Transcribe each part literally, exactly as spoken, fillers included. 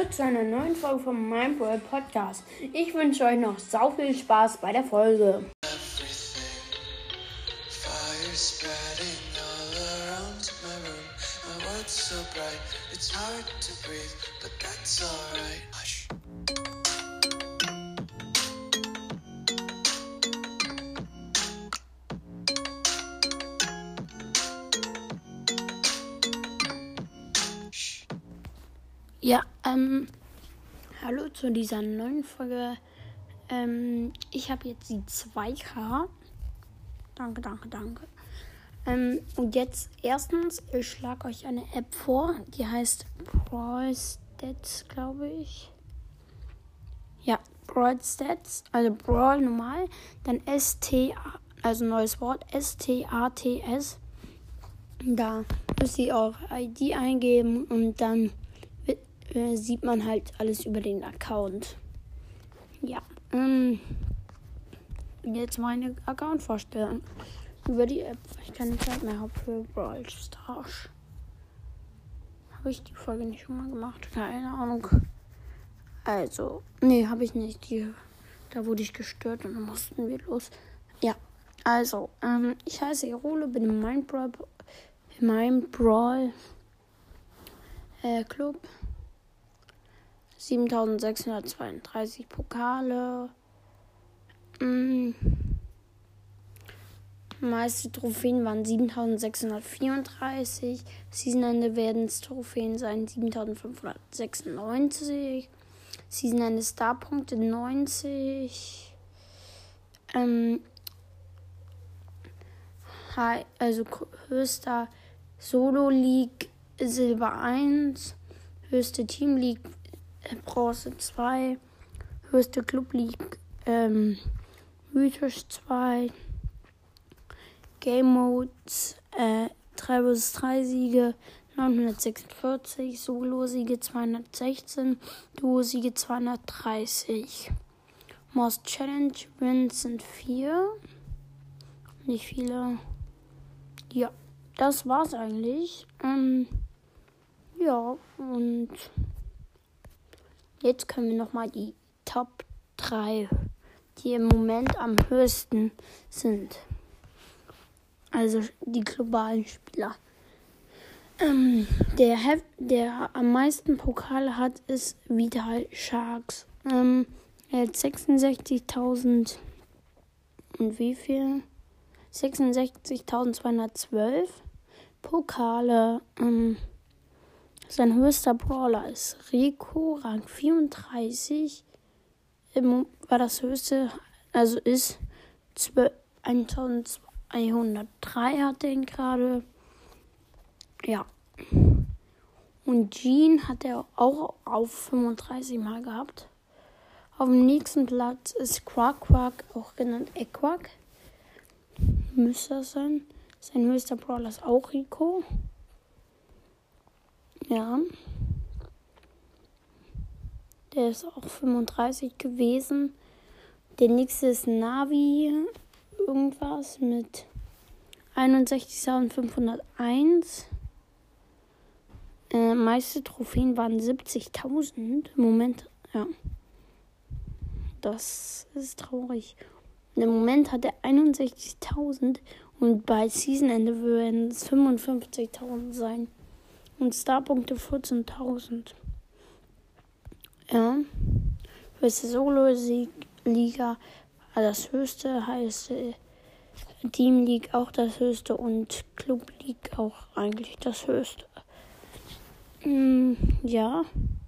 Hallo zu einer neuen Folge von meinem Podcast. Ich wünsche euch noch sau viel Spaß bei der Folge. Ja, ähm, hallo zu dieser neuen Folge. Ähm, ich habe jetzt die zwei K. Danke, danke, danke. Ähm, und jetzt erstens, ich schlage euch eine App vor, die heißt Brawl Stats, glaube ich. Ja, Brawl Stats, also Brawl normal, dann S T A, also neues Wort, S T A T S. Da müsst ihr eure I D eingeben und dann äh, sieht man halt alles über den Account. Ja, ähm, jetzt meine Account vorstellen. Über die App, weil ich keine Zeit mehr habe für Brawl Stars. Habe ich die Folge nicht schon mal gemacht? Keine Ahnung. Also, nee, habe ich nicht. Die, da wurde ich gestört und dann mussten wir los. Ja, also, ähm, ich heiße Erole, bin in meinem Brawl, in meinem Brawl äh, Club. siebentausendsechshundertzweiunddreißig Pokale. Mm. Meiste Trophäen waren siebentausendsechshundertvierunddreißig. Seasonende werden es Trophäen sein siebentausendfünfhundertsechsundneunzig. Seasonende Starpunkte neunzig. Ähm, also höchster Solo League Silber eins. Höchste Team League Bronze zwei. Höchste Club League ähm, Mythisch zwei. Game Modes, äh, drei versus drei Siege, neunhundertsechsundvierzig, Solo-Siege zweihundertsechzehn, Duo-Siege zweihundertdreißig. Most Challenge Wins sind vier. Nicht viele. Ja, das war's eigentlich. Ähm, ja, und jetzt können wir nochmal die Top drei, die im Moment am höchsten sind. Also die globalen Spieler. Ähm, der, der am meisten Pokale hat, ist Vital Sharks. Ähm, er hat sechsundsechzigtausend und wie viel? sechsundsechzigtausendzweihundertzwölf Pokale. Ähm, sein höchster Brawler ist Rico, Rang vierunddreißig. Ähm, war das höchste, also ist eintausendzweihundertdrei hat den gerade. Ja. Und Jean hat er auch auf fünfunddreißig Mal gehabt. Auf dem nächsten Platz ist Quack Quack, auch genannt Equack. Müsste das sein. Sein höchster Brawler ist auch Rico. Ja. Der ist auch fünfunddreißig gewesen. Der nächste ist Navi. Irgendwas mit einundsechzigtausendfünfhunderteins. Äh, meiste Trophäen waren siebzigtausend. Im Moment, ja. Das ist traurig. Im Moment hat er einundsechzigtausend und bei Seasonende würden es fünfundfünfzigtausend sein. Und Starpunkte vierzehntausend. Ja. Höchste Solo-Liga, das höchste, heißt äh, Team League auch das höchste und Club League auch eigentlich das höchste. Mm, ja.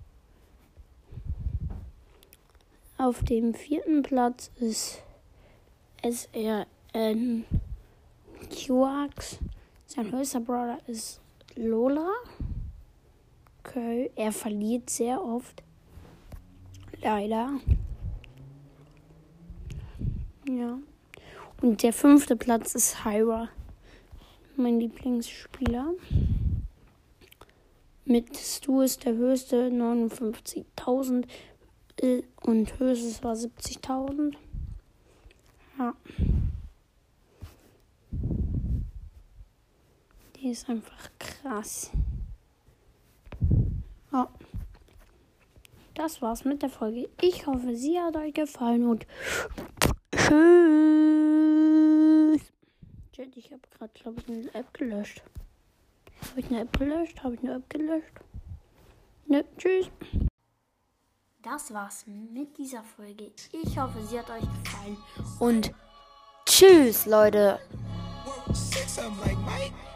Auf dem vierten Platz ist S R N Q-Ax. Sein höchster Brawler ist Lola. Okay, er verliert sehr oft. Leider. Ja. Und der fünfte Platz ist Hyra. Mein Lieblingsspieler. Mit Stu ist der höchste neunundfünfzigtausend und höchstes war siebzigtausend. Ja. Die ist einfach krass. Ja. das war's mit der Folge. Ich hoffe, sie hat euch gefallen und tschüss. Shit, ich habe gerade, glaube ich, eine App gelöscht. Habe ich eine App gelöscht? Habe ich eine App gelöscht? Ne, tschüss. Das war's mit dieser Folge. Ich hoffe, sie hat euch gefallen und tschüss, Leute.